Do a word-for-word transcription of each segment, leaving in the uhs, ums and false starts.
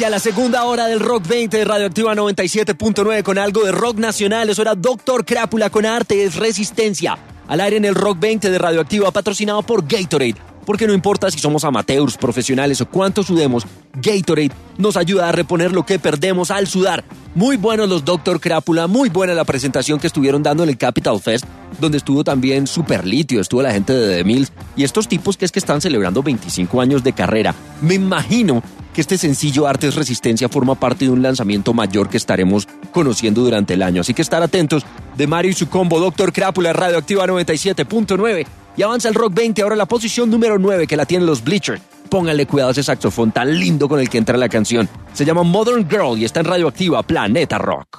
la segunda hora del Rock veinte de Radioactiva noventa y siete punto nueve con algo de rock nacional. Eso era Doctor Crápula con Arte es Resistencia. Al aire en el Rock veinte de Radioactiva, patrocinado por Gatorade. Porque no importa si somos amateurs, profesionales o cuánto sudemos, Gatorade nos ayuda a reponer lo que perdemos al sudar. Muy buenos los Doctor Crápula, muy buena la presentación que estuvieron dando en el Capital Fest, donde estuvo también Super Litio, estuvo la gente de The Mills y estos tipos que es que están celebrando veinticinco años de carrera. Me imagino que este sencillo Arte es Resistencia forma parte de un lanzamiento mayor que estaremos conociendo durante el año. Así que estar atentos de Mario y su combo Doctor Crápula, Radioactiva noventa y siete punto nueve. Y avanza el Rock veinte, ahora la posición número nueve que la tienen los Bleachers. Pónganle cuidado a ese saxofón tan lindo con el que entra la canción. Se llama Modern Girl y está en Radioactiva Planeta Rock.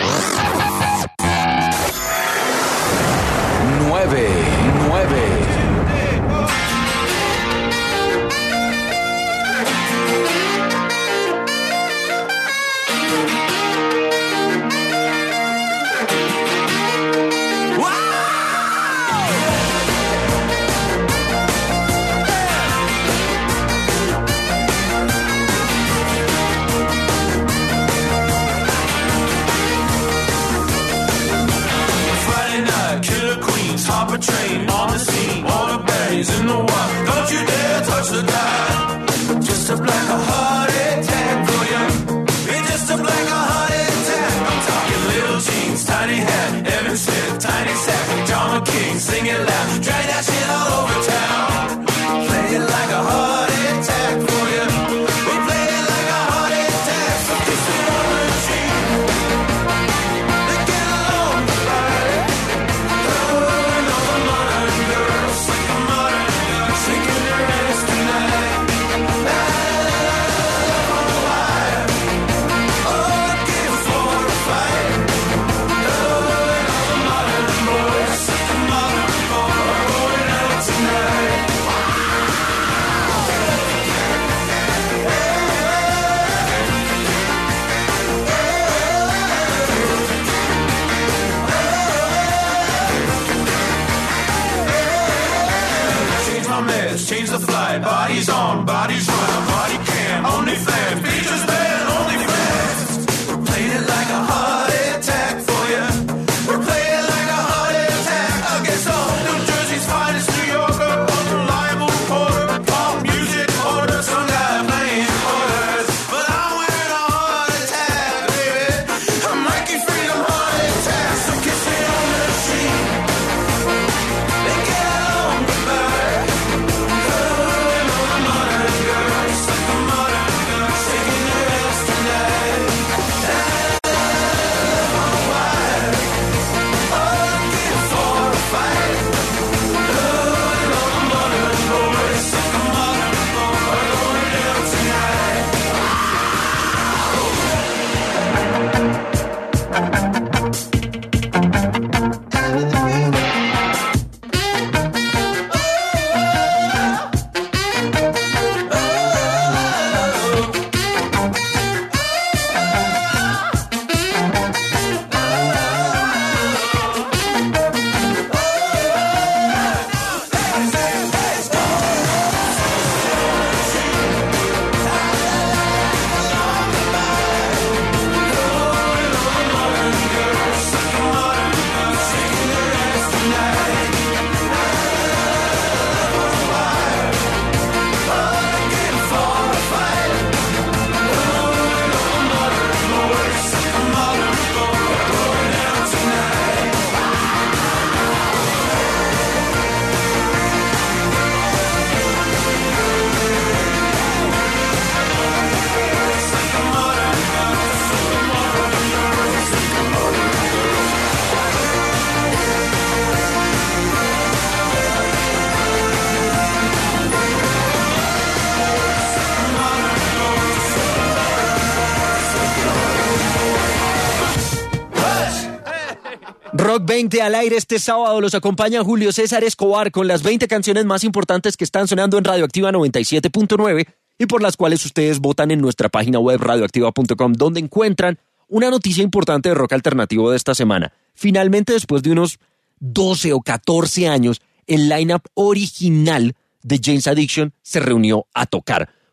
nueve, nueve. Train on the scene, all the berries in the water. Don't you dare touch the dial. Just a black a heart attack for you. It's just a black a heart attack. I'm talking little jeans, tiny hat, Evan Smith, tiny sack, John McKean, sing it loud, drag that shit all over town. Play it like a heart attack for you. We play it like a heart attack. So kiss it on the cheek. Let's get along, right? Change the flight, bodies on, bodies run, body cam, only fans, features band, only fans. We're playing it like a heart attack for you. We're playing it like a heart attack against all New Jersey's finest, New Yorker, unreliable reporter, pop music order, some guy playing quarters. But I'm wearing a heart attack, baby. I'm Mikey Freedom heart attack, so kiss me on the cheek. They get along goodbye. Rock veinte al aire este sábado. Los acompaña Julio César Escobar con las veinte canciones más importantes que están sonando en Radioactiva noventa y siete punto nueve y por las cuales ustedes votan en nuestra página web radioactiva punto com, donde encuentran una noticia importante de rock alternativo de esta semana. Finalmente, después de unos doce o catorce años, el line-up original de Jane's Addiction se reunió a tocar.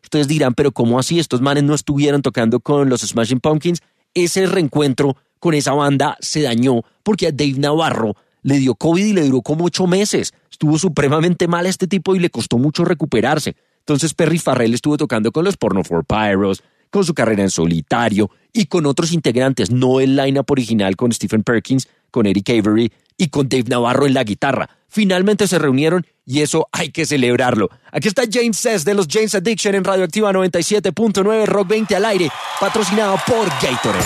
Ustedes dirán, pero ¿cómo así? Estos manes no estuvieron tocando con los Smashing Pumpkins. Ese reencuentro con esa banda se dañó porque a Dave Navarro le dio COVID y le duró como ocho meses. Estuvo supremamente mal a este tipo y le costó mucho recuperarse. Entonces Perry Farrell estuvo tocando con los Porno for Pyros, con su carrera en solitario y con otros integrantes, no el line-up original con Stephen Perkins, con Eric Avery y con Dave Navarro en la guitarra. Finalmente se reunieron y eso hay que celebrarlo. Aquí está James Says de los James Addiction en Radioactiva noventa y siete punto nueve, Rock veinte al aire, patrocinado por Gatorade.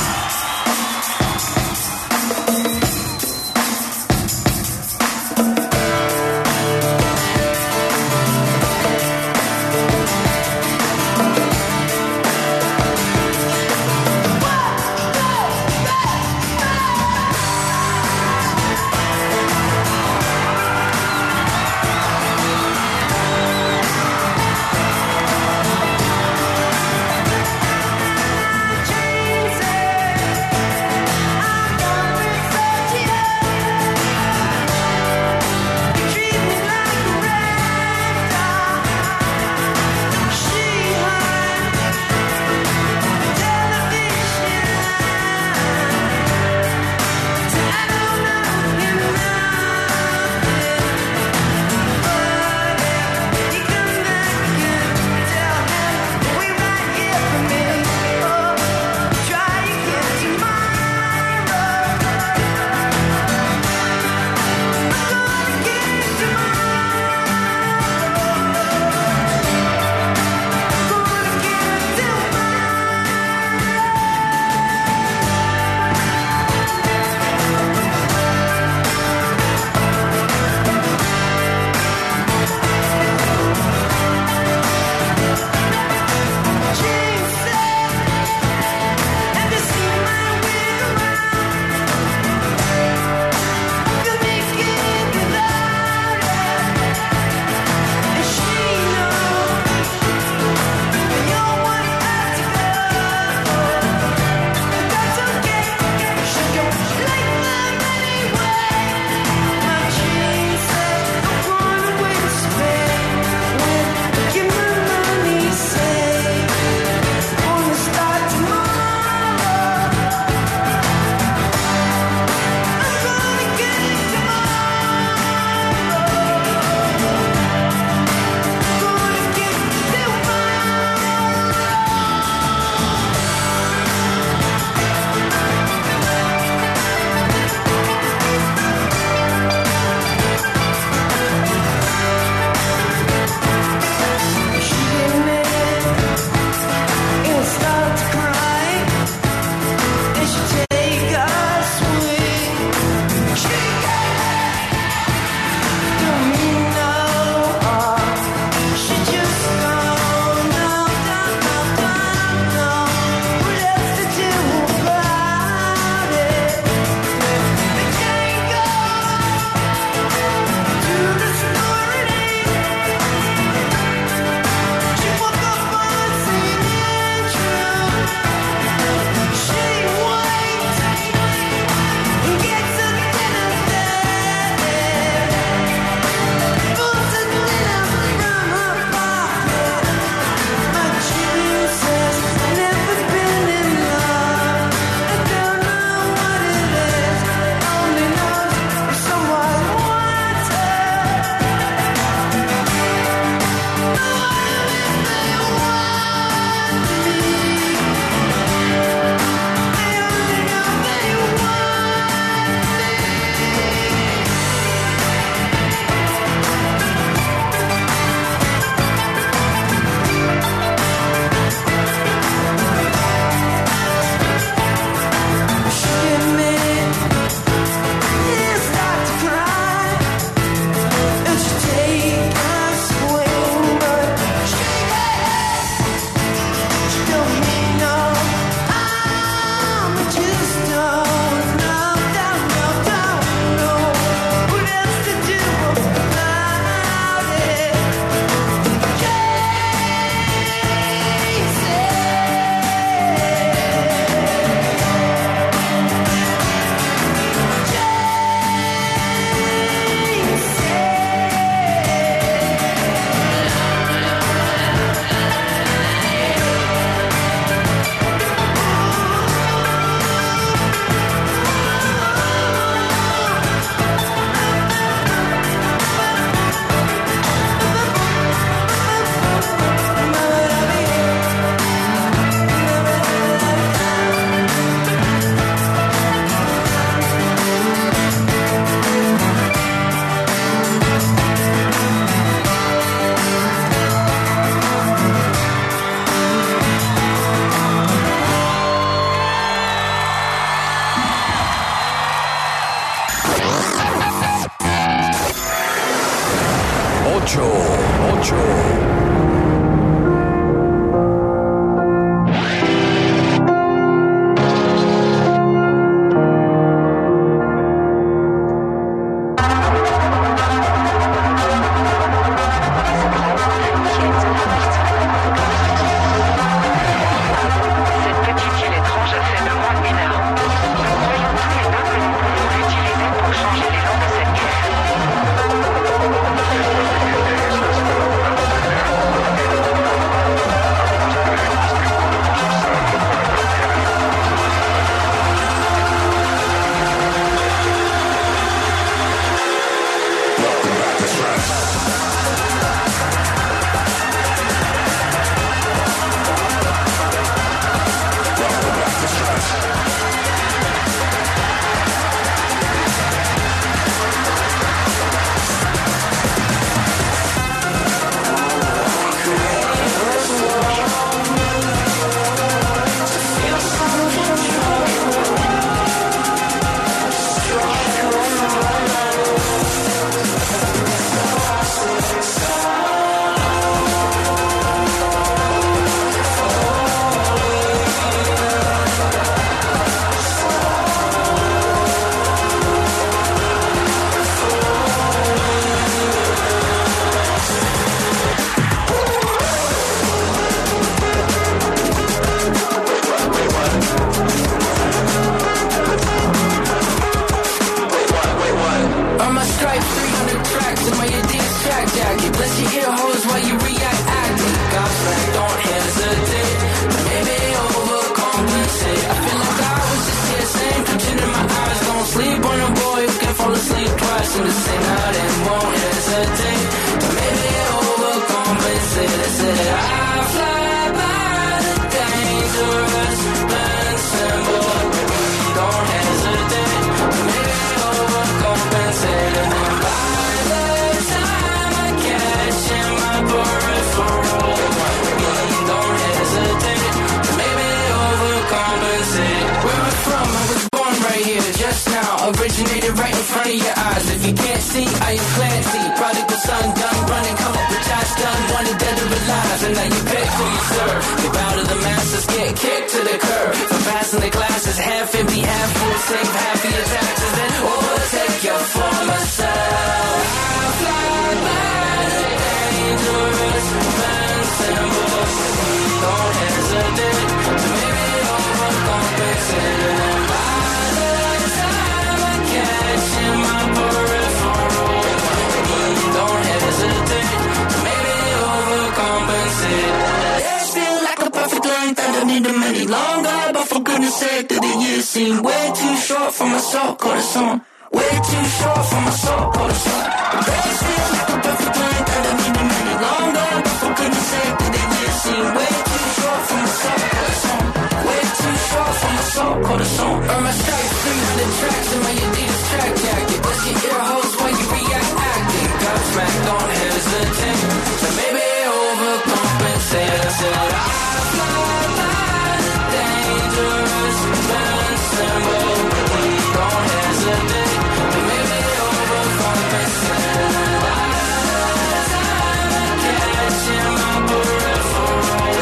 James glass half empty, half full, save half of your taxes, then overtake you for myself. I fly by the dangerous, invincible. Don't hesitate to maybe overcompensate. And by the time I catch you in my peripheral, don't hesitate to maybe overcompensate. Days feel like a perfect length, I don't need them any longer. But for goodness sake, do the years seem way too short for my soul, corazón. Way too short for my soul, corazón. Days feel like a perfect length, I don't need them any longer. But for goodness sake, do the years seem way too short for my soul, corazón. Way too short for my soul, corazón. Earn my stripes, freezing the tracks in my Adidas track jacket. Bust your ear holes while you react acting. Got smack, don't hesitate. So maybe overcompensate. I said I fly by the dangerous, invincible. Don't hesitate. So maybe overcompensate. By the time I catch you in my peripheral,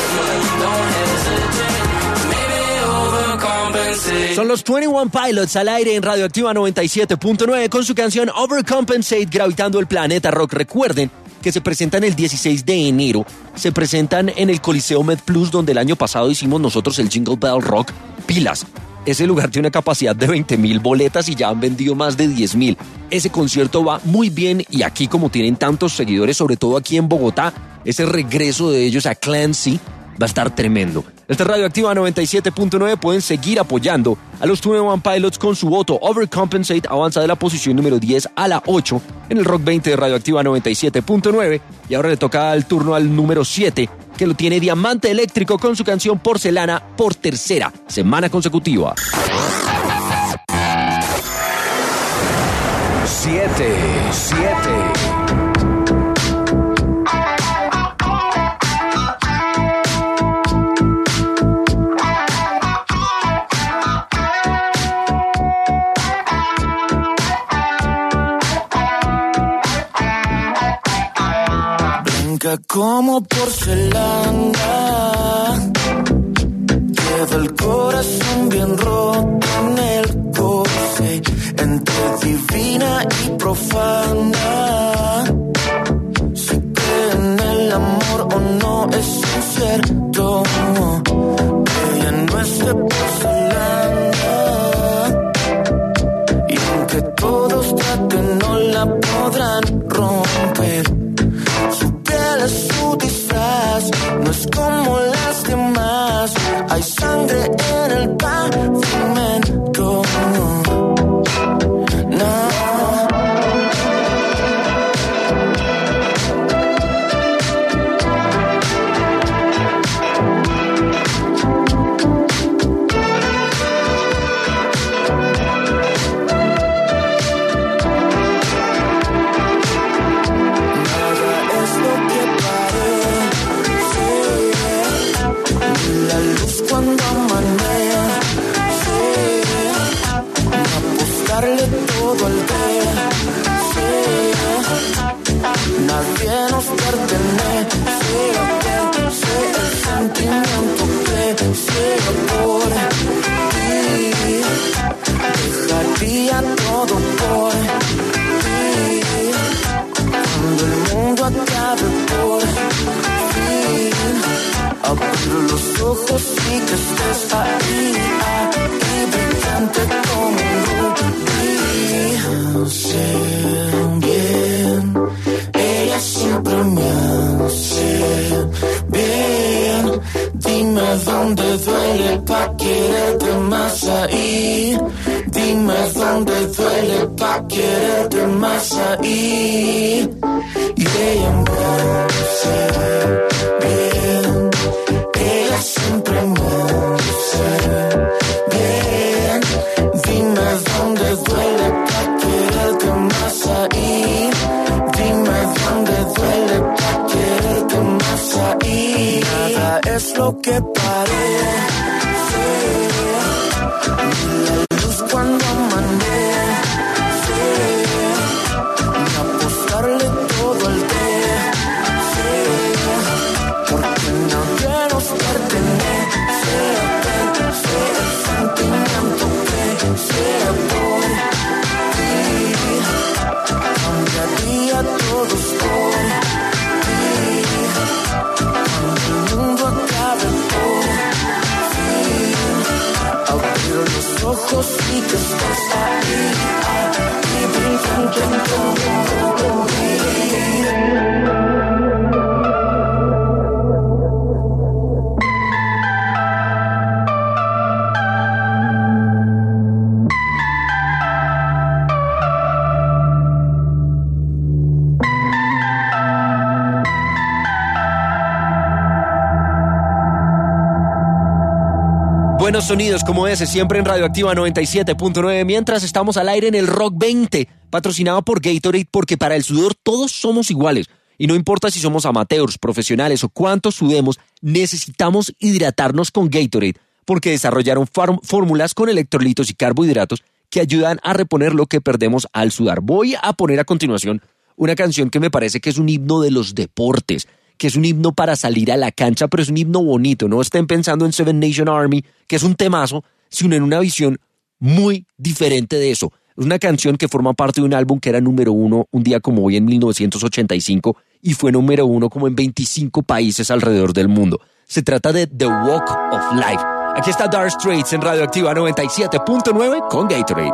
don't hesitate. Maybe overcompensate. Son los veintiuno Pilots al aire en Radioactiva noventa y siete punto nueve con su canción Overcompensate, gravitando el planeta rock. Recuerden que se presentan el dieciséis de enero, se presentan en el Coliseo MedPlus, donde el año pasado hicimos nosotros el Jingle Bell Rock. Pilas, ese lugar tiene una capacidad de veinte mil boletas y ya han vendido más de diez mil. Ese concierto va muy bien y aquí, como tienen tantos seguidores, sobre todo aquí en Bogotá, ese regreso de ellos a Clancy va a estar tremendo. Esta es Radioactiva noventa y siete punto nueve. Pueden seguir apoyando a los veintiuno Pilots con su voto. Overcompensate avanza de la posición número diez a la ocho en el Rock veinte de Radioactiva noventa y siete punto nueve. Y ahora le toca el turno al número siete, que lo tiene Diamante Eléctrico con su canción Porcelana por tercera semana consecutiva. siete, siete. Como porcelana, lleva el corazón bien roto en el corsé, entre divina y profana. Si cree en el amor o no es incierto, ella no es de porcelana, y aunque todos traten no la podrán romper. Su disfraz no es como las demás. Hay sangre en el pavimento. No. Cuando amanece, apostarle todo al té, nadie nos pertenece, sé el sentimiento que ciega por ti, dejaría todo por ti, cuando el mundo acabe por ti. Abro los ojos y que estés ahí, ahí brillante como un rubí. Sé bien, ella siempre me hace bien. Dime dónde duele pa' quererte más ahí. Dime dónde duele pa' quererte más ahí. Y ella me hace bien. Ella siempre me hace bien. Dime dónde duele pa' quererte más ahí. Dime dónde duele pa' quererte más ahí. Nada es lo que parece. La luz cuando amanece. Apostarle todo al té. Porque nadie nos pertenece. El tus ojos y que estás ahí, ahí brillando en mí. Buenos sonidos como ese, siempre en Radioactiva noventa y siete punto nueve, mientras estamos al aire en el Rock veinte, patrocinado por Gatorade, porque para el sudor todos somos iguales. Y no importa si somos amateurs, profesionales o cuántos sudemos, necesitamos hidratarnos con Gatorade, porque desarrollaron fórmulas con electrolitos y carbohidratos que ayudan a reponer lo que perdemos al sudar. Voy a poner a continuación una canción que me parece que es un himno de los deportes, que es un himno para salir a la cancha, pero es un himno bonito. No estén pensando en Seven Nation Army, que es un temazo, sino en una visión muy diferente de eso. Es una canción que forma parte de un álbum que era número uno un día como hoy en mil novecientos ochenta y cinco y fue número uno como en veinticinco países alrededor del mundo. Se trata de The Walk of Life. Aquí está Dire Straits en Radioactiva noventa y siete punto nueve con Gatorade.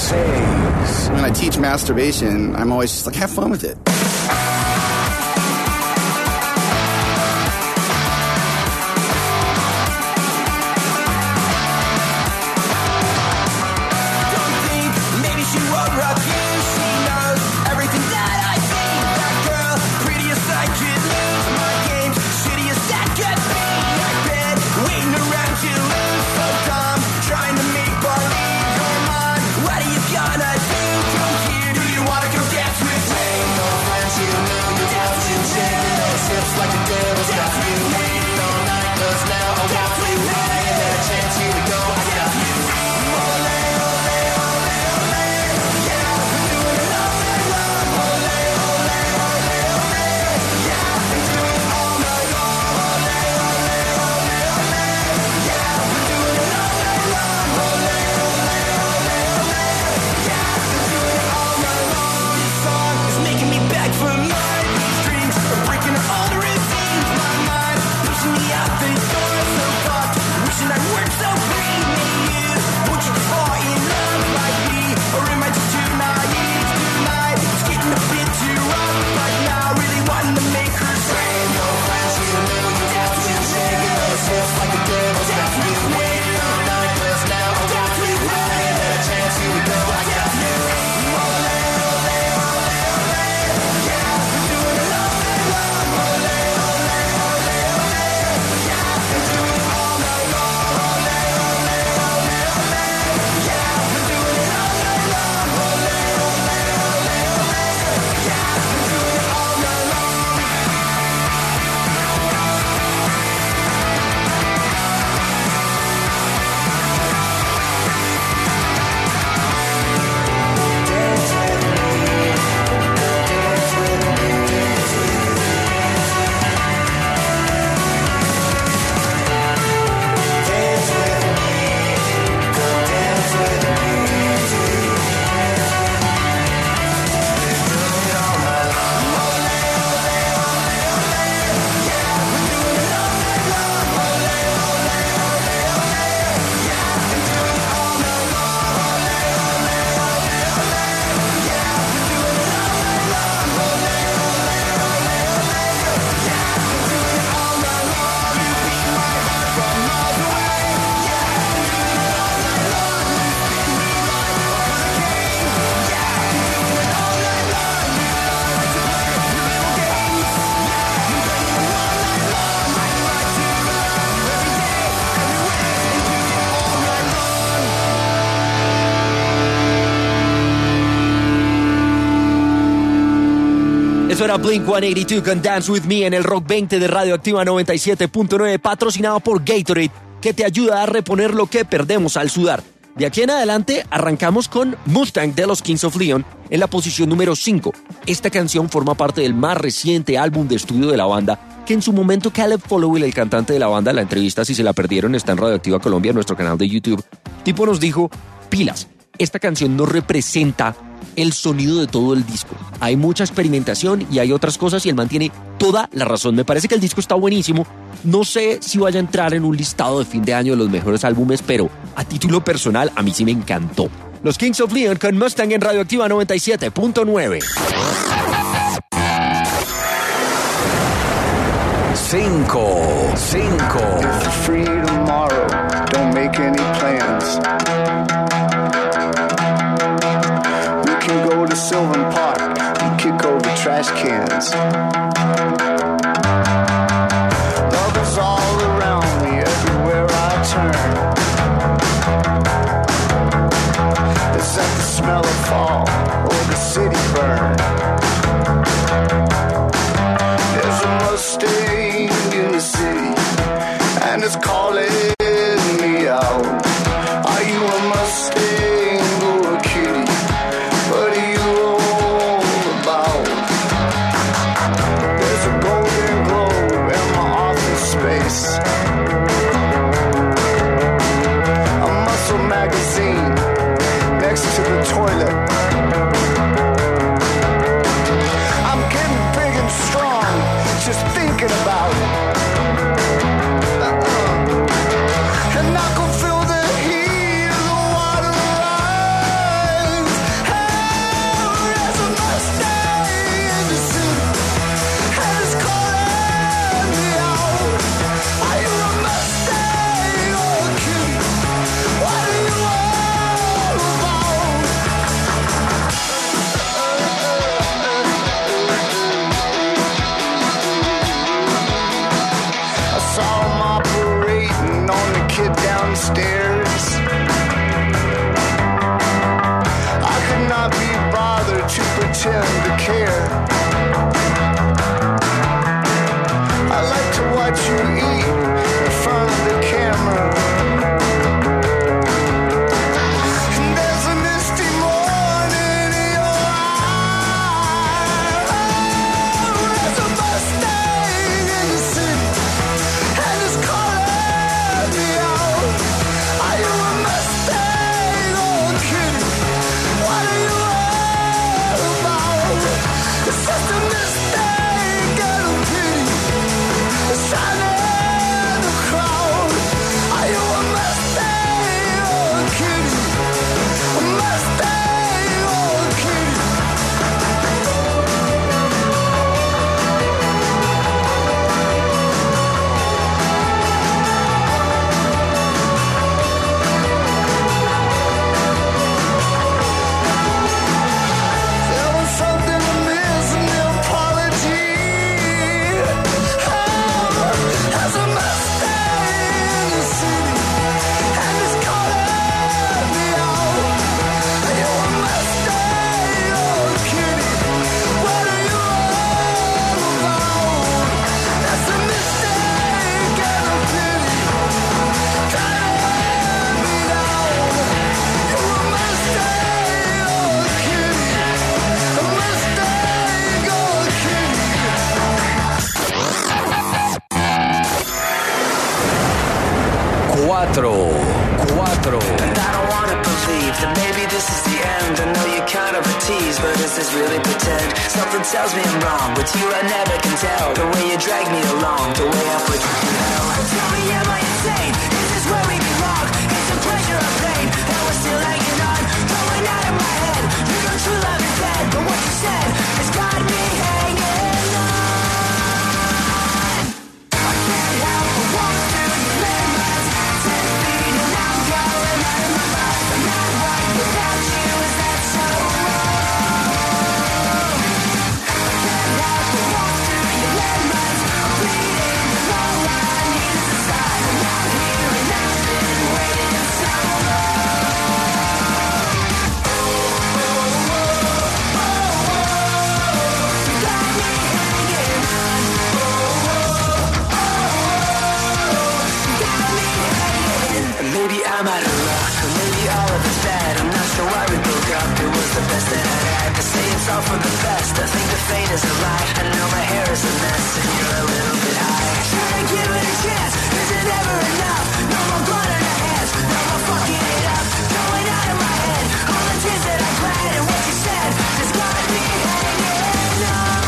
seis. When I teach masturbation, I'm always just like, have fun with it. Eso era Blink ciento ochenta y dos con Dance With Me en el Rock veinte de Radioactiva noventa y siete punto nueve, patrocinado por Gatorade, que te ayuda a reponer lo que perdemos al sudar. De aquí en adelante arrancamos con Mustang de los Kings of Leon en la posición número cinco. Esta canción forma parte del más reciente álbum de estudio de la banda, que en su momento Caleb Followill, el cantante de la banda, la entrevista, si se la perdieron, está en Radioactiva Colombia, en nuestro canal de YouTube, tipo nos dijo, pilas, esta canción no representa el sonido de todo el disco. Hay mucha experimentación y hay otras cosas y él mantiene toda la razón. Me parece que el disco está buenísimo. No sé si vaya a entrar en un listado de fin de año de los mejores álbumes, pero a título personal a mí sí me encantó. Los Kings of Leon con Mustang en Radioactiva noventa y siete punto nueve. Cinco, cinco. If you're free tomorrow, don't make any plans. We can go to Sylvan Park and kick over trash cans. Love is all around me, everywhere I turn. It's like the smell of fall or the city burn. There's a Mustang in the city, and it's calling me out. Are you a Mustang or a kitty? What are you all about? There's a golden globe in my office space, a muscle magazine next to the toilet. I'm getting big and strong just thinking about it. Uh-uh. kid downstairs. I could not be bothered to pretend to care. I like to watch you eat in front of the camera. There's a misty morning in your eyes. There's a Mustang in the city, and it's calling me out. Are you a Mustang or a kitty? What are you all about? It's just a mistake and a pity. It's shining in the crowd. Are you a Mustang or a kitty? A Mustang or a kitty? There was something amiss in the apology. Oh, there's a Mustang in the city, and it's calling me out. Are you a Mustang or a kitty? What are you all about? That's a mistake and a pity. Driving me down. You a Mustang or a kitty? A Mustang or a kitty? Cuatro, cuatro. And I don't wanna believe that maybe this is the end. I know you're kind of a tease, but is this really pretend? Something tells me I'm wrong. With you I never can tell. The way you drag me along, the way I put you through hell. Tell me, am I insane? Is this where we belong? It's a pleasure or pain, and we're still hanging on. Going out of my head. You know true love is dead, but what you said has got me hanging on. I can't help but walk through the landmines. Ten feet and I'm going out of my mind. I'm not right without you, is that so wrong? I can't help but walk through your landmines. I'm bleeding and all I need is a sign. I'm out here and I've been waiting so long. You got me hanging on. You got me hanging. And maybe I'm out of luck, or maybe all of it's bad. I'm not sure why we broke up. It was the best that I had. To say it's all for the best. I think the fate is a lie. I know my hair is a mess, and you're a little bit high. Should I give it a chance? Is it ever enough? No more blood on our hands. No more fucking it up. Going out of my head. All the tears that I cried and what you said has got me hanging on.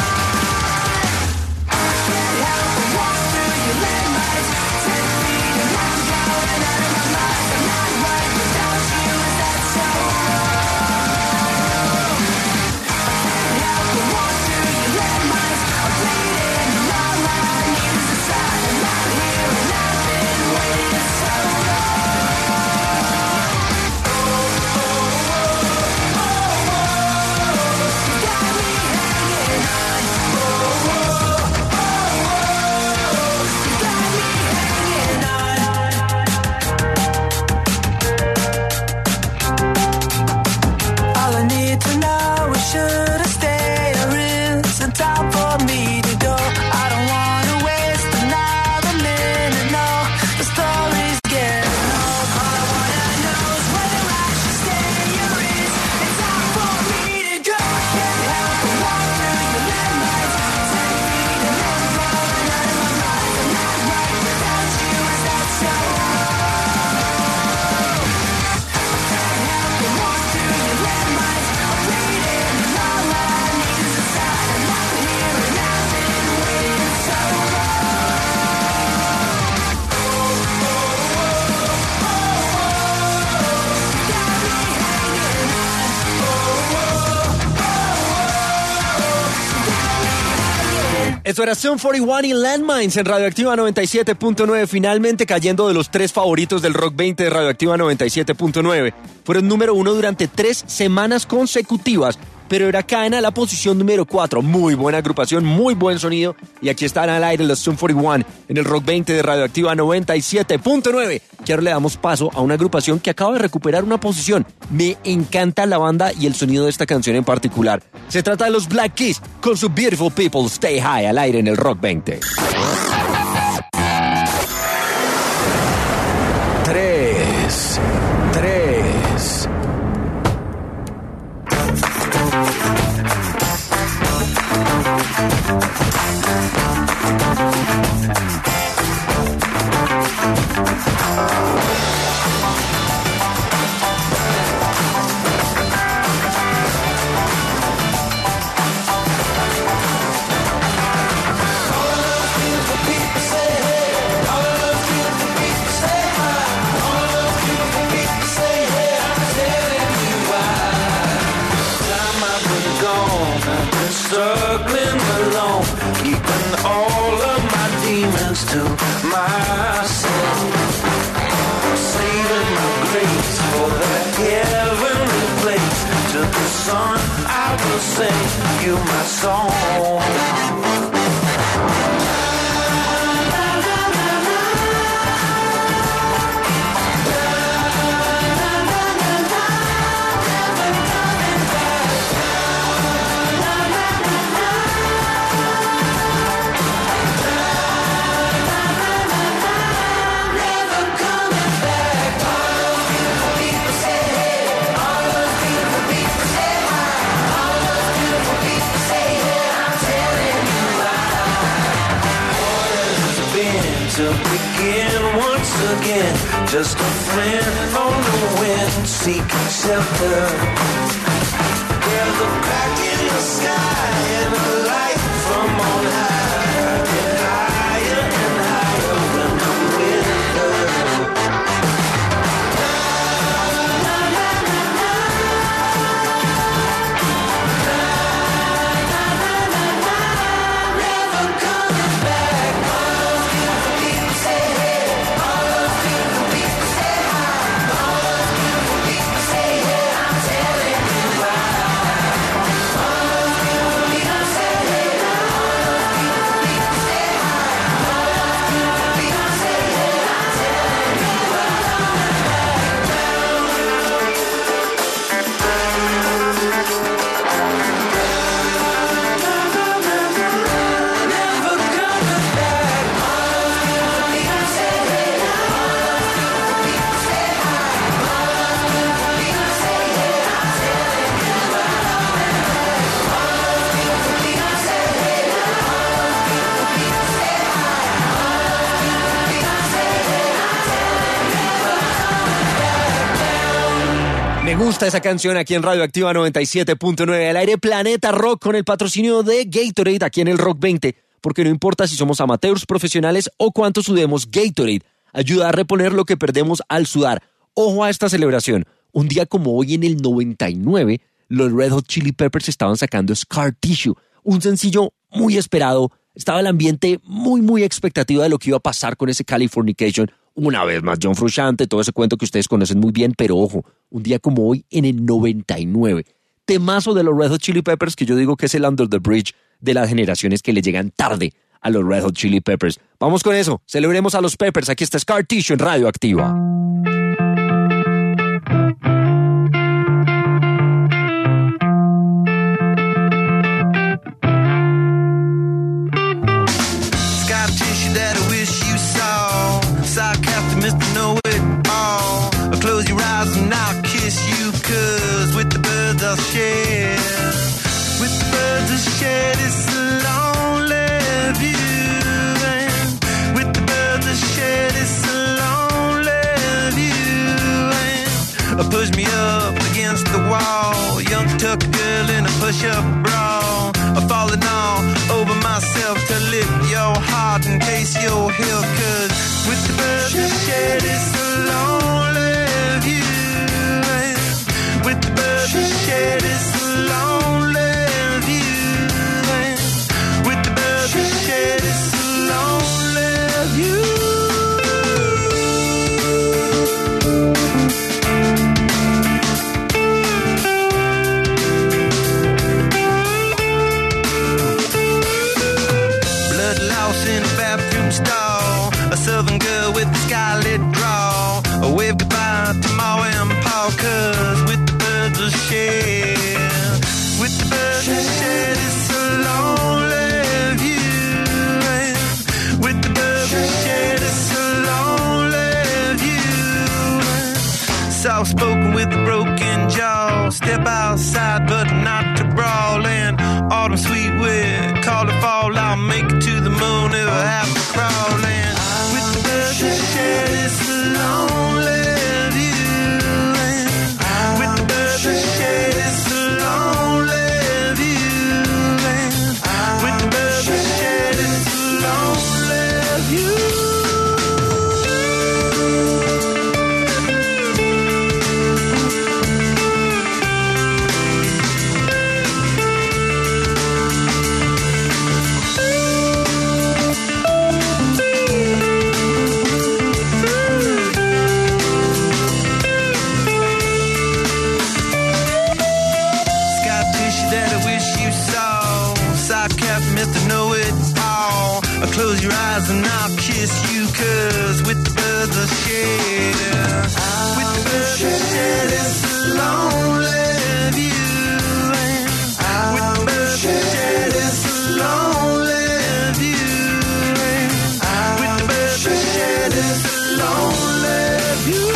I can't help but walk through your landmines. Ten feet and I'm going out of my mind. I'm not right without you, is that so wrong? I can't help but walk through your landmines. I'm bleeding and all I need is a sign. I'm out here and I've been waiting so long. You got me hanging on. You got me hanging on. All I need to know is should I stay or is it time for me to go? I don't wanna waste another minute, no. The story's getting old. All I wanna know is whether I should stay or is it time for me to go? I can't help but walk through your landmines. Ten feet and I'm going out of my mind. I'm not right without you, is that so wrong? I can't help but walk through your landmines. I'm bleeding and all I need is a sign. I'm out here and I've been waiting so Esto era Sum cuarenta y uno y Landmines en Radioactiva noventa y siete punto nueve, finalmente cayendo de los tres favoritos del Rock veinte de Radioactiva noventa y siete punto nueve. Fueron número uno durante tres semanas consecutivas, pero Huracán a la posición número cuatro. Muy buena agrupación, muy buen sonido. Y aquí están al aire los Sum cuarenta y uno en el Rock veinte de Radioactiva noventa y siete punto nueve. Que ahora le damos paso a una agrupación que acaba de recuperar una posición. Me encanta la banda y el sonido de esta canción en particular. Se trata de los Black Keys con su Beautiful People Stay High al aire en el Rock veinte. Tres. Tres. Struggling alone, keeping all of my demons to myself. Saving my grace for that heavenly place. To the sun I will sing you my song. To begin once again, just a friend on the wind, seeking shelter. There's a crack in the sky and a light from on high, get higher and higher when the wind Me gusta esa canción aquí en Radioactiva noventa y siete punto nueve, al aire Planeta Rock con el patrocinio de Gatorade aquí en el Rock veinte, porque no importa si somos amateurs, profesionales o cuánto sudemos, Gatorade ayuda a reponer lo que perdemos al sudar. Ojo a esta celebración, un día como hoy en el noventa y nueve, los Red Hot Chili Peppers estaban sacando Scar Tissue, un sencillo muy esperado, estaba el ambiente muy muy expectativa de lo que iba a pasar con ese Californication. Una vez más, John Frusciante, todo ese cuento que ustedes conocen muy bien, pero ojo, un día como hoy en el noventa y nueve. Temazo de los Red Hot Chili Peppers que yo digo que es el Under the Bridge de las generaciones que le llegan tarde a los Red Hot Chili Peppers. Vamos con eso, celebremos a los Peppers. Aquí está Scar Tissue en Radioactiva. Scar tissue that I wish you saw. Sarcastic Mister Know-It-All. Close your eyes and I'll kiss you, cause with the birds I'll share. With the birds I'll share this lonely view. And with the birds I'll share this lonely view. And push me up against the wall. Young tuck girl in a push-up bra. I'm falling all over myself to lift your heart and taste your health. Cause with the birds I share this lonely view. With the birds I share this lonely view. With the birds I share this lonely view. wave goodbye to Ma and Pa, 'cause with the birds of shed, with the birds of shed, it's a lonely view. And with the birds of shed, it's a lonely view. Soft spoken with a broken jaw, step outside but not to brawl. And autumn sweet wind, call it fall, I'll make it to the moon if I have to crawl. And with the birds of shed, it's a lonely view. And with the birds of shed, it's a lonely view. And with the birds of shed, it's a lonely view. Mister Know-It-All, close your eyes and I'll kiss you, 'cause with the birds of shed, with the birds of shed, it's a lonely view. And with the birds of shed, it's a lonely view. And with the birds of shed, it's a lonely view.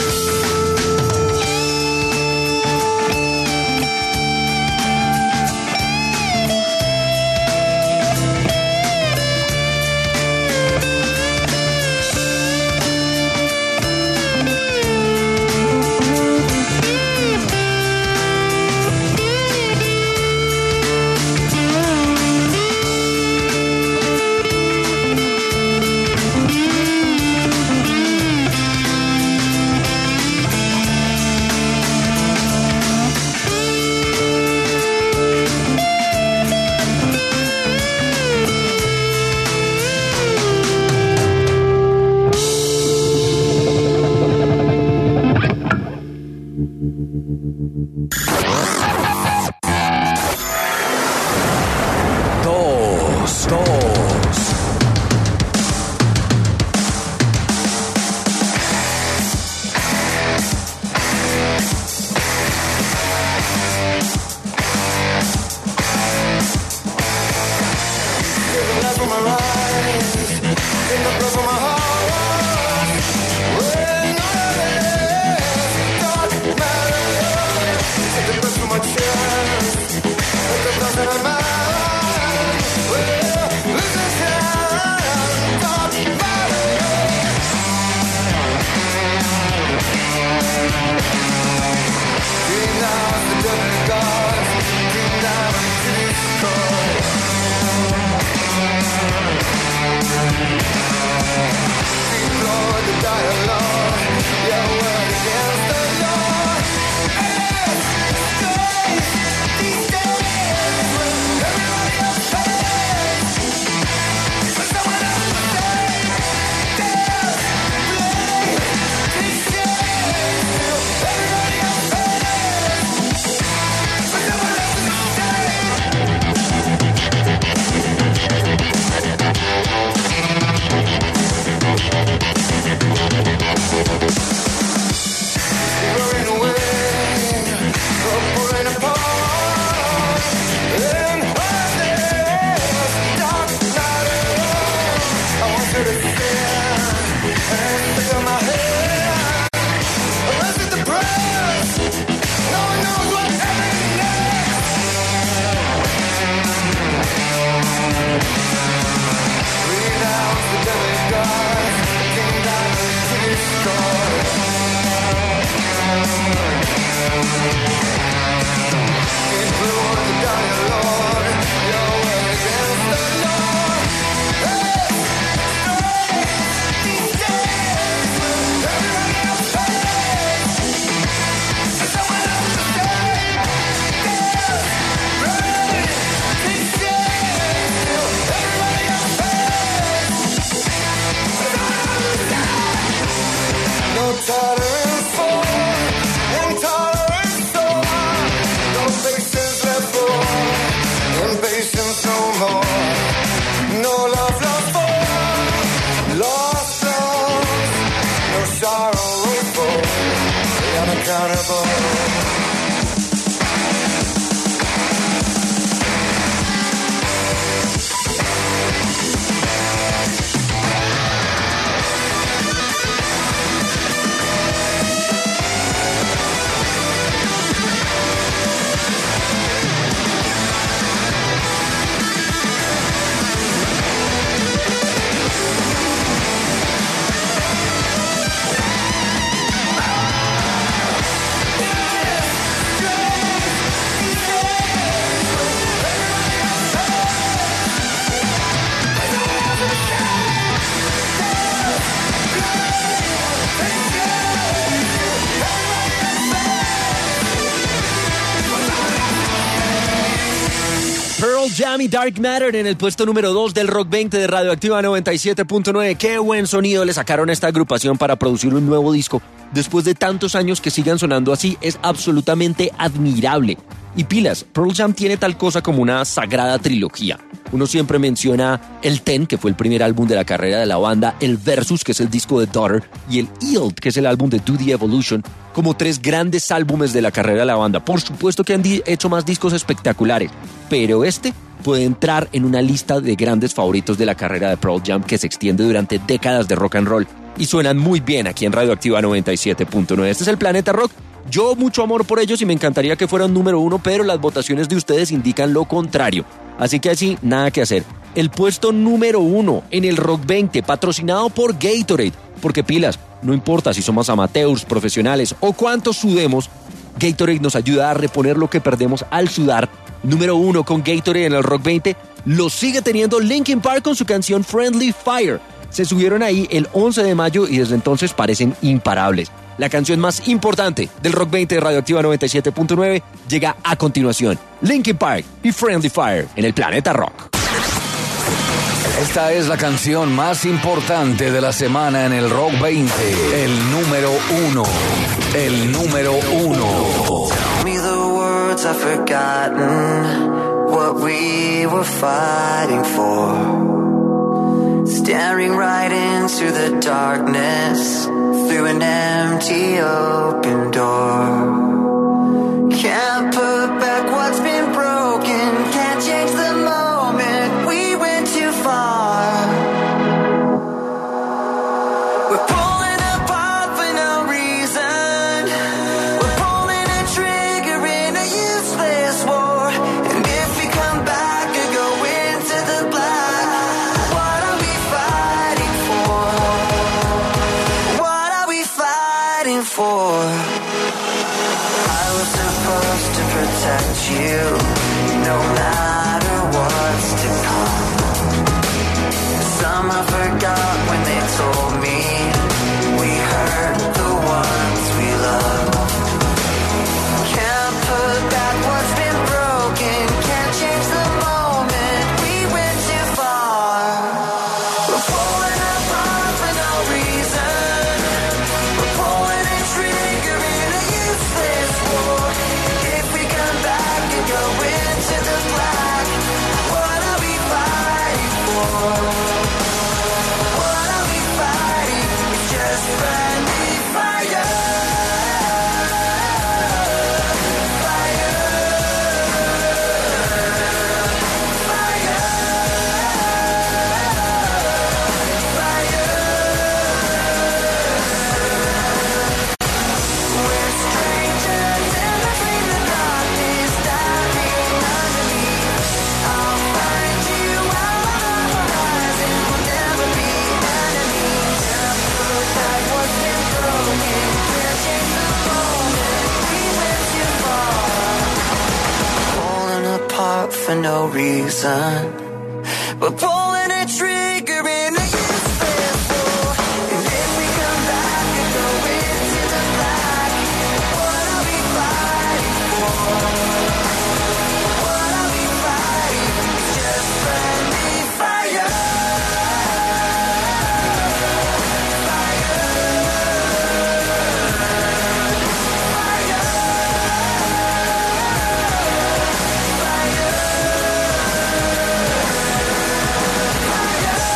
Dos, dos. sorrow powerful, the unaccountable. Pearl Jam y Dark Matter en el puesto número dos del Rock veinte de Radioactiva noventa y siete punto nueve. Qué buen sonido le sacaron a esta agrupación para producir un nuevo disco. Después de tantos años que sigan sonando así, es absolutamente admirable. Y pilas, Pearl Jam tiene tal cosa como una sagrada trilogía. Uno siempre menciona el Ten, que fue el primer álbum de la carrera de la banda, el Versus, que es el disco de Daughter, y el Yield, que es el álbum de Do The Evolution, como tres grandes álbumes de la carrera de la banda. Por supuesto que han di- hecho más discos espectaculares, pero este puede entrar en una lista de grandes favoritos de la carrera de Pearl Jam que se extiende durante décadas de rock and roll y suenan muy bien aquí en Radioactiva noventa y siete punto nueve. Este es el Planeta Rock. Yo mucho amor por ellos y me encantaría que fueran número uno, pero las votaciones de ustedes indican lo contrario. Así que así, nada que hacer. El puesto número uno en el Rock veinte, patrocinado por Gatorade. Porque pilas, no importa si somos amateurs, profesionales o cuántos sudemos, Gatorade nos ayuda a reponer lo que perdemos al sudar. Número uno con Gatorade en el Rock veinte, lo sigue teniendo Linkin Park con su canción Friendly Fire. Se subieron ahí el once de mayo y desde entonces parecen imparables. La canción más importante del Rock veinte de Radioactiva noventa y siete punto nueve llega a continuación. Linkin Park y Friendly Fire en el Planeta Rock. Esta es la canción más importante de la semana en el Rock veinte. El número uno. El número uno. Tell me the words I've forgotten, what we were fighting for. Staring right into the darkness, through an empty open door. Can't put back what's been broken, can't change the moment, we went too far. We're pulling apart for no reason, we're pulling a trigger in a useless war. And if we come back and go into the black, what are we fighting for? What are we fighting for? I was supposed to protect you, no matter what's to come. Somehow forgot when they told me we hurt the ones we love. Can't put back what's been broken, can't change the moment, we went too far. We're pulling apart for no reason, we're pulling a trigger in a useless war. If we come back and go into the black, what are we fighting for? What are we fighting? It's just friendly fire. Fire. Fire. We're strangers in between the darkness, diving underneath. I'll find you out on the horizon, we'll never be enemies. Can't put back what's been broken, can't change the moment, we went too far. Pulling apart for no reason, we're pulling a trigger in a useless war. And if we come back and go into the black, what are we fighting for? What are we fighting? It's just friendly fire. Fire. Fire.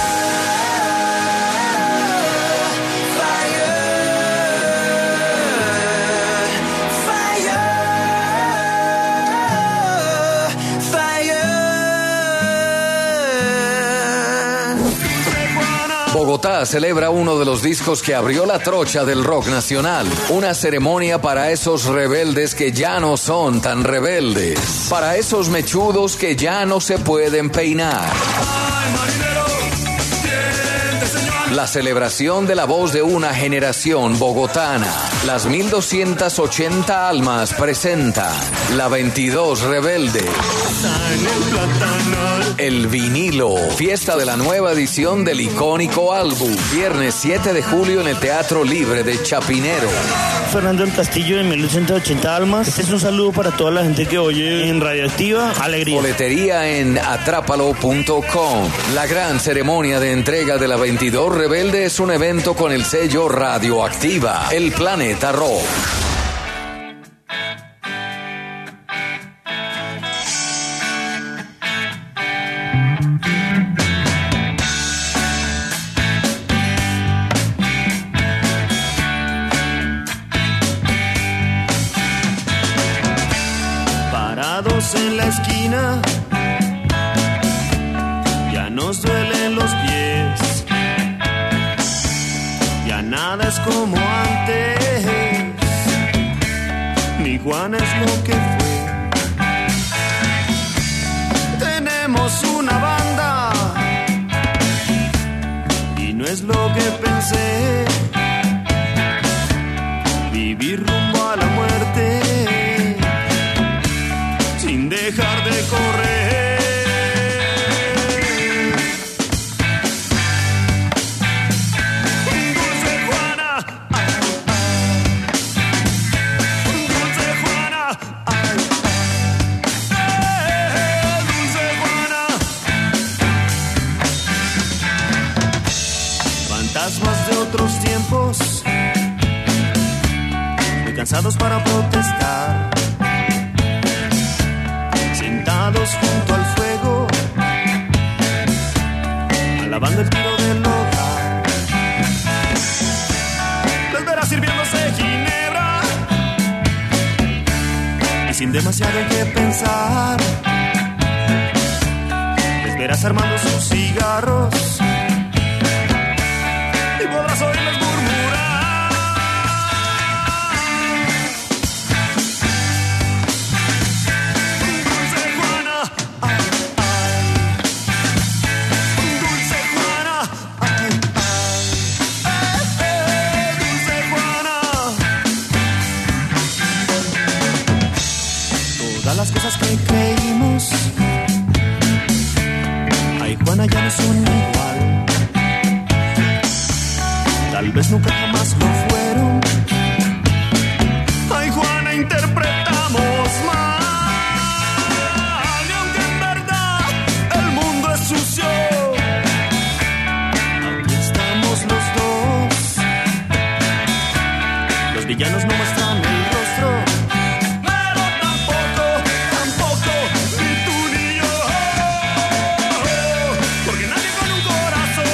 Bogotá celebra uno de los discos que abrió la trocha del rock nacional. Una ceremonia para esos rebeldes que ya no son tan rebeldes. Para esos mechudos que ya no se pueden peinar. La celebración de la voz de una generación bogotana. Las mil doscientas ochenta almas presentan La veintidós Rebelde. El vinilo. Fiesta de la nueva edición del icónico álbum. Viernes siete de julio en el Teatro Libre de Chapinero. Fernando del Castillo de mil doscientas ochenta almas. Este es un saludo para toda la gente que oye en Radioactiva. Alegría. Boletería en atrápalo punto com. La gran ceremonia de entrega de La veintidós Rebelde es un evento con el sello Radioactiva, el Planeta Rock. Parados en la esquina, ya nos duelen los pies. Ya nada es como antes, ni Juana es lo que fue. Tenemos una banda y no es lo que pensé. Vivir rumbo a la muerte sin dejar de correr. De otros tiempos, muy cansados para protestar, sentados junto al fuego, alabando el tiro del hogar. Les verás sirviéndose ginebra y sin demasiado en qué pensar. Les verás armando sus cigarros y podrás oírlos murmurar. Dulce Juana, ay, ay. Dulce Juana, ay, ay. Eh, eh, Dulce Juana. Todas las cosas que creímos, ay, Juana, ya no son igual. Tal vez nunca jamás lo fueron. Ay, Juana, interpretamos mal. Y aunque en verdad el mundo es sucio, aquí estamos los dos. Los villanos no muestran el rostro, pero tampoco, tampoco, ni tú ni yo. Porque nadie con un corazón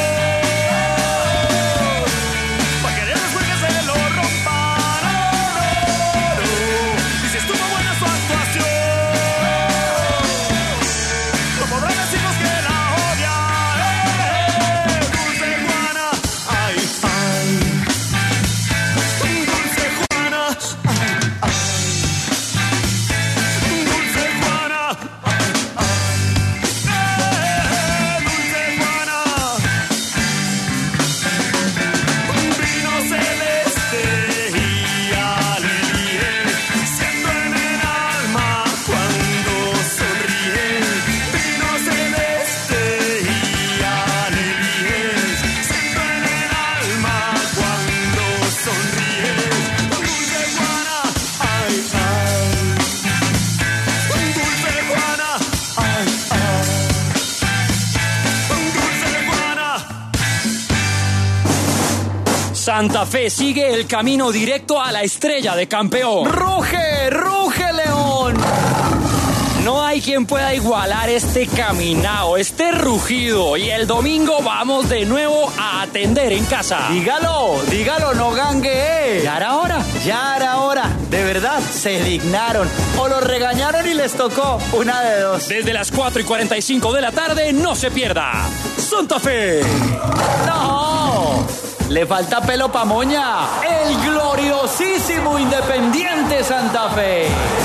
Santa Fe sigue el camino directo a la estrella de campeón. ¡Ruge, ruge, León! No hay quien pueda igualar este caminado, este rugido. Y el domingo vamos de nuevo a atender en casa. Dígalo, dígalo, no gangue. ¿Ya era hora? Ya era hora. De verdad, se dignaron. O los regañaron y les tocó. Una de dos. Desde las cuatro y cuarenta y cinco de la tarde, no se pierda. ¡Santa Fe! ¡No! Le falta pelo pa' moña. El gloriosísimo Independiente Santa Fe.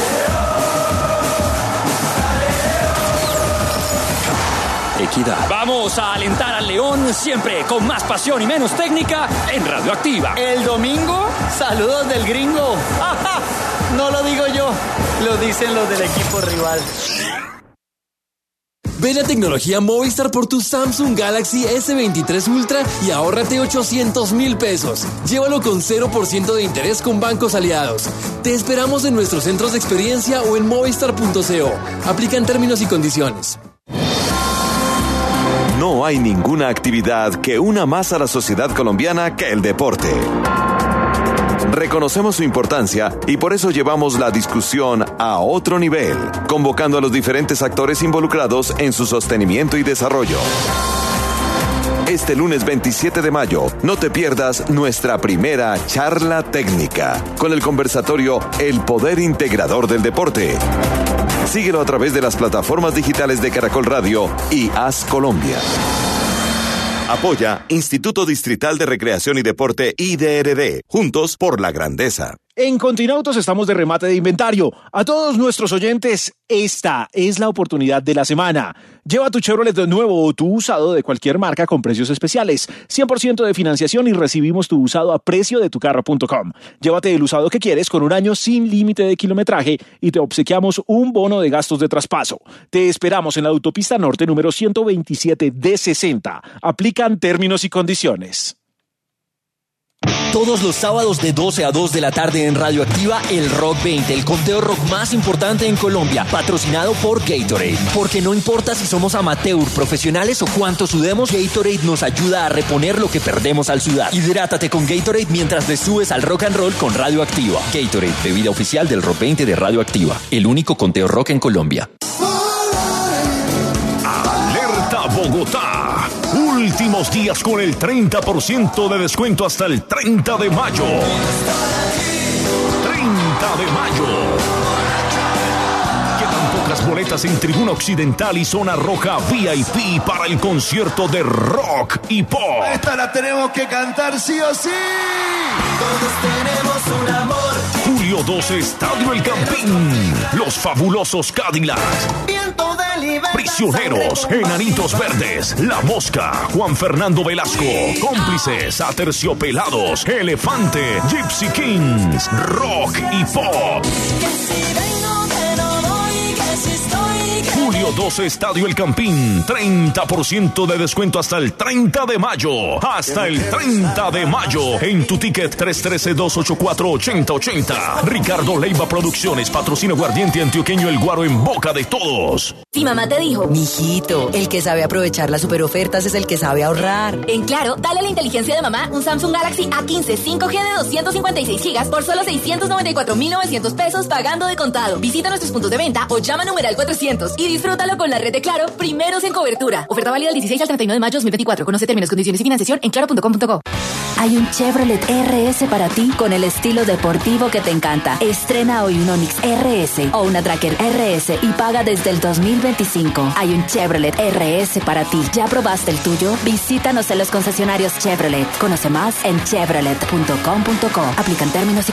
Equidad. Vamos a alentar al León siempre con más pasión y menos técnica en Radioactiva. El domingo, saludos del gringo. ¡Ajá! No lo digo yo, lo dicen los del equipo rival. Ven a Tecnología Movistar por tu Samsung Galaxy ese veintitrés Ultra y ahórrate ochocientos mil pesos. Llévalo con cero por ciento de interés con bancos aliados. Te esperamos en nuestros centros de experiencia o en movistar punto co. Aplican términos y condiciones. No hay ninguna actividad que una más a la sociedad colombiana que el deporte. Reconocemos su importancia y por eso llevamos la discusión a otro nivel, convocando a los diferentes actores involucrados en su sostenimiento y desarrollo. Este lunes veintisiete de mayo, no te pierdas nuestra primera charla técnica con el conversatorio El Poder Integrador del Deporte. Síguelo a través de las plataformas digitales de Caracol Radio y Haz Colombia. Apoya Instituto Distrital de Recreación y Deporte I D R D. Juntos por la grandeza. En Continautos estamos de remate de inventario. A todos nuestros oyentes, esta es la oportunidad de la semana. Lleva tu Chevrolet nuevo o tu usado de cualquier marca con precios especiales. cien por ciento de financiación y recibimos tu usado a precio de tu carro punto com. Llévate el usado que quieres con un año sin límite de kilometraje y te obsequiamos un bono de gastos de traspaso. Te esperamos en la autopista norte número ciento veintisiete D sesenta. Aplican términos y condiciones. Todos los sábados de doce a dos de la tarde en Radioactiva, el Rock veinte, el conteo rock más importante en Colombia, patrocinado por Gatorade. Porque no importa si somos amateur, profesionales o cuánto sudemos, Gatorade nos ayuda a reponer lo que perdemos al sudar. Hidrátate con Gatorade mientras te subes al rock and roll con Radioactiva. Gatorade, bebida oficial del Rock veinte de Radioactiva, el único conteo rock en Colombia. Alerta Bogotá. Últimos días con el treinta por ciento de descuento hasta el treinta de mayo. treinta de mayo. Quedan pocas boletas en Tribuna Occidental y Zona Roja V I P para el concierto de rock y pop. Esta la tenemos que cantar sí o sí. Todos tenemos un amor. Julio doce, Estadio El Campín. Los fabulosos Cadillacs. Viento de libertad. Prisioneros, Enanitos Verdes, La Mosca, Juan Fernando Velasco, Cómplices, Aterciopelados, Elefante, Gypsy Kings, Rock y Pop. Julio doce, Estadio El Campín, treinta por ciento de descuento hasta el treinta de mayo. Hasta el treinta de mayo. En tu ticket tres uno tres, dos ocho cuatro, ocho cero ocho cero. Ricardo Leiva Producciones, patrocina Guardiente Antioqueño, el guaro en boca de todos. Si mamá te dijo, mijito, el que sabe aprovechar las superofertas es el que sabe ahorrar. En Claro, dale a la inteligencia de mamá un Samsung Galaxy A quince cinco G de doscientos cincuenta y seis gigas por solo seiscientos noventa y cuatro mil novecientos pesos pagando de contado. Visita nuestros puntos de venta o llama numeral cuatrocientos y disfrútalo con la red de Claro, primeros en cobertura. Oferta válida del dieciséis al treinta y uno de mayo de dos mil veinticuatro. Conoce términos, condiciones y financiación en claro punto com punto co. Hay un Chevrolet R S para ti con el estilo deportivo que te encanta. Estrena hoy un Onix R S o una Tracker R S y paga desde el dos mil veinticinco. Hay un Chevrolet R S para ti. ¿Ya probaste el tuyo? Visítanos en los concesionarios Chevrolet. Conoce más en chevrolet punto com punto co. Aplican términos y